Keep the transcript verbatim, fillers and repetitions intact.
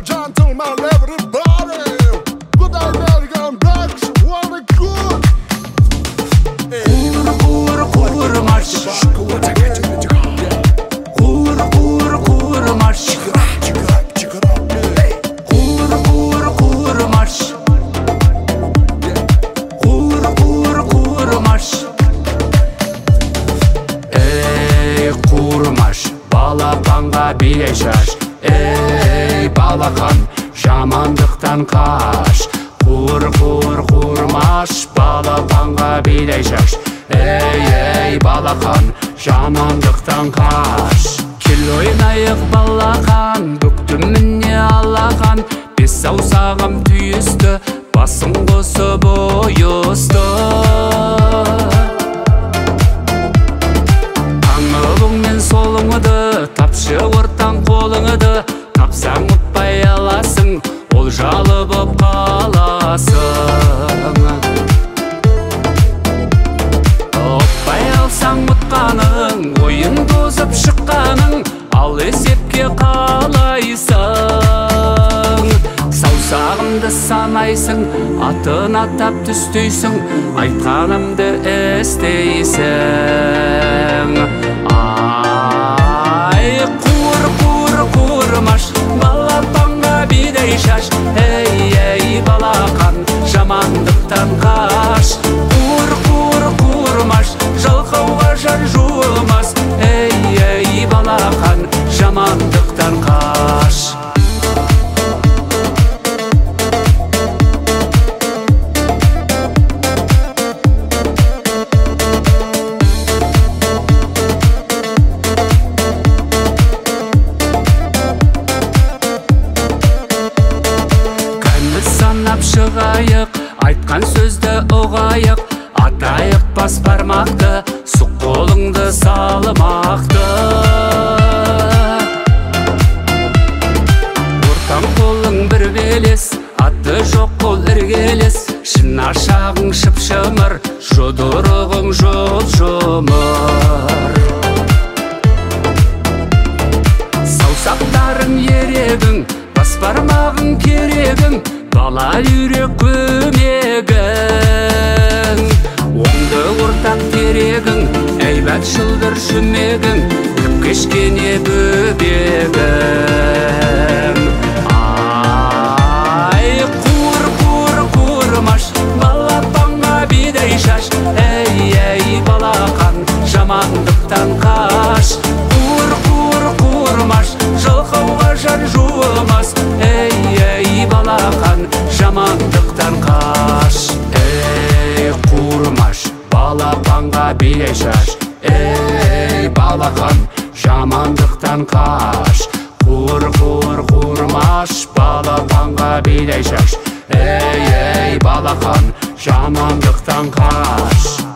gentlemen, everybody. Good American blacks, what a good. Kur kur kur marş. Kur kur kur marş. Kur kur kur marş. Kur kur kur marş. Ey kurmaş, balapanga bile şaş. Ey balakan, şamandıktan kaç. Kur kur kurmaş, balapanga bile şaş. Ey ey balakan, şamandıktan kaç. Kел ойнайық балақан, бүктім міне алақан. Бес саусағым түйісті, басың қосып ойысты. Таңығың мен солыңыды, тапшы ортан қолыңыды. Тапсаң ұтпай аласың, ол жалы боп қаласың. Ұтпай алсаң ұтқаның, ойын тозып шыққаның, ал есепке қалайсың. Саусағымды санайсың, атын атап түстейсің, айтқанымды істейсің. Ай, қуыр қуыр қуырмаш, балапанға бидей шаш. Ей ей балақан, жамандықтан қаш. Қуыр қуыр қуырмаш, жалқауға жан жуымас. Ей ей балақан, жамандықтан қаш. Шығайық, айтқан сөзді ұғайық. Атайық бас бармақты, сұқ қолыңды салымақты. Ортан қолың бір белес, аты жоқ қол іргелес. Шын ашағың шып-шымыр, жұдырығың жұп-жұмыр. Саусақтарың ерегің, бас бармағың керегің. Бала үйрек көмегің, оңды ортақ терегің, әйбәт шылдыр шүмегің, күп кешкене бөбегім. Ай, қуыр қуыр қуырмаш, балапанға бидей шаш. Ей ей балақан, жамандықтан қаш. Қуыр қуыр қуырмаш, жалқауға жан жуымас. Ей ей балақан, жамандықтан қаш. Ей қуырмаш, балапанға билей шаш. Ей балақан, жамандықтан қаш. Қуыр қуыр қуырмаш, балапанға билей шаш. Ей ей балақан, жамандықтан қаш.